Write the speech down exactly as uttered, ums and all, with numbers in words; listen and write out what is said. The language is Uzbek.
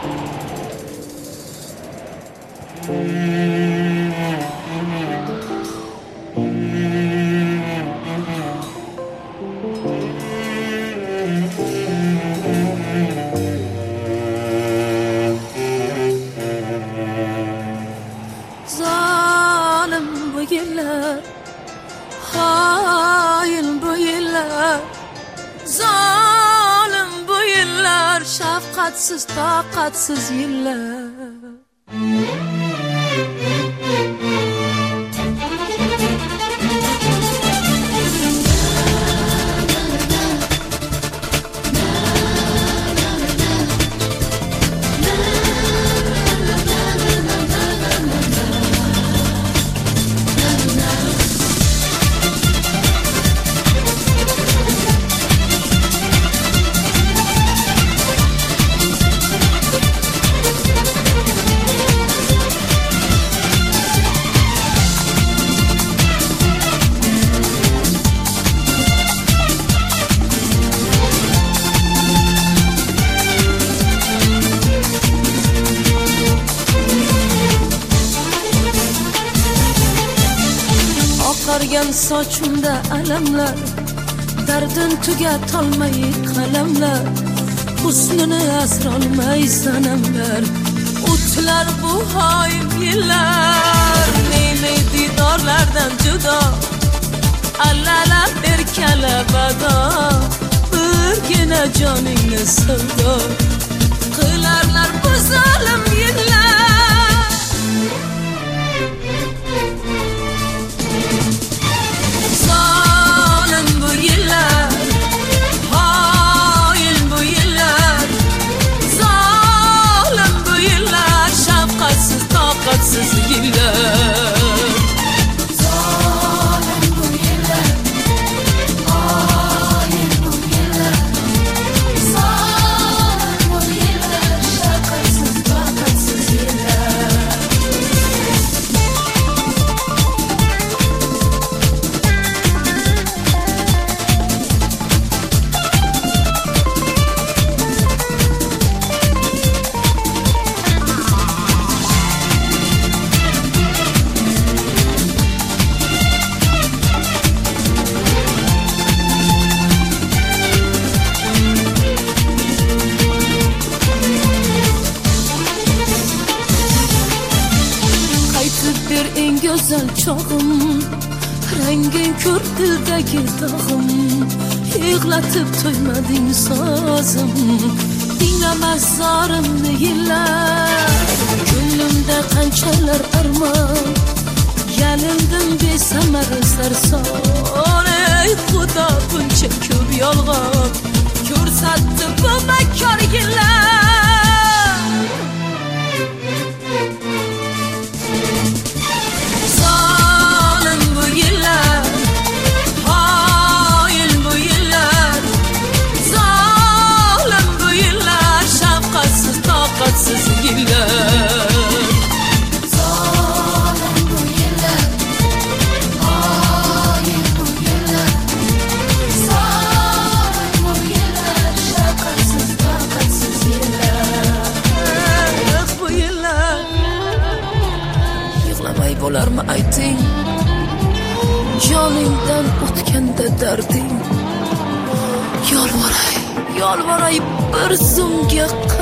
hain bu yıllar, zalim bu yıllar, şefkatsiz, takatsiz yıllar. Oqargan sochimda alamlar, dardin tugatolmay qalamlar, husnini asrolmay sanamlar, o'tlar bu hain yillar. Meni didorlardan judo, allalar erkala bado, birgina joningni savdo qilarlar bu zolim yillar. Siz yıllar, zalim bu yıllar, hain bu yıllar, zalim bu yıllar, şefkatsiz, takatsiz yıllar. Bir en güzel çağım, rengin kör dildeki dağım, yığlatıp toymadın sazım, dinlemez zarımlı yıllar. Gönlümde kançalar armağan, yanımdan bir semer sarsan. Ey Xudo buncha ko'p yolg'on ko'rsatdi bu makkor yillar. Siz yıllar, zalim bu yıllar, hain bu yıllar, zalim bu yıllar, şefkatsiz, takatsiz yıllar. Eh bu yıllar, yig'lamay bo'larmi ayting, joningdan o'tganda darding. Yolvoray, yolvoray bir zumga